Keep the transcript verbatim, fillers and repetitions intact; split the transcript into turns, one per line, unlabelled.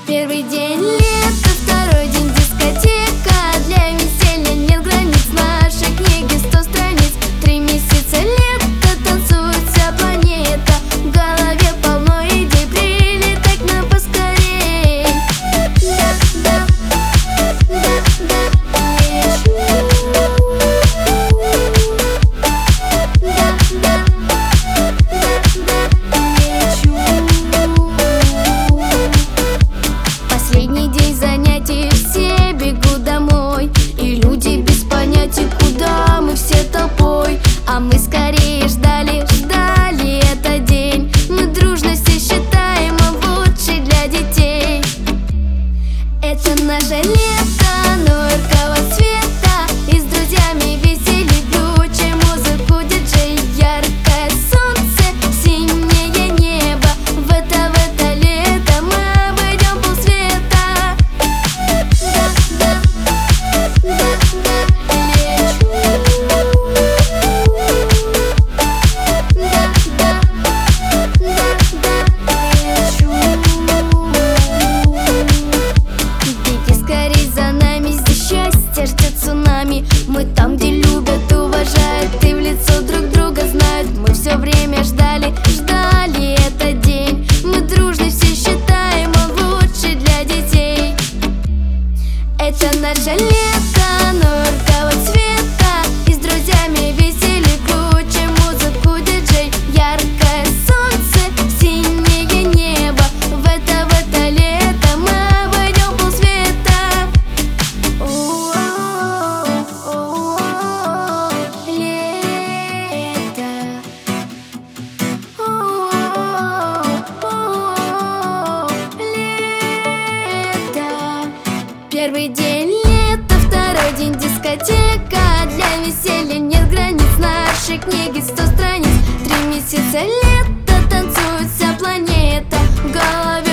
Первый день лета, второй день дискотека. Для веселья нет границ, в нашей книге сто страниц. Три месяца лета, танцует вся планета. В голове полно идей, прилетать нам поскорей. Да, да, да, да, лечу. Да, да, да, да, лечу. Последний день занятий, все бегут домой. И люди без понятия, куда мы все толпой. А мы скорее ждали, ждали этот день. Мы дружно все считаем, а лучший для детей. Это наше лето, яркого цвета. И с друзьями веселье круче музыку диджей. Яркое солнце, синее небо. В это, в это лето мы обойдем полсвета. Да, да, да, да, лечу. Да, да, да, да, лечу. Беги скорей за нами, здесь счастье ждет цунами. Мы там, где любят, уважают и в лицо друг друга знают. Мы все время ждали, ждали этот день. Мы дружно все считаем, он лучший для детей. Это наше лето, яркого цвета. И с друзьями веселье круче музыку диджей. Яркое солнце, синее небо. В это, в это лето мы обойдем полсвета. О-о-о, лето. О-о-о, лето. Первый день лета, второй день дискотека. Для веселья нет границ, в нашей книге сто страниц. Три месяца лета, танцует вся планета. В голове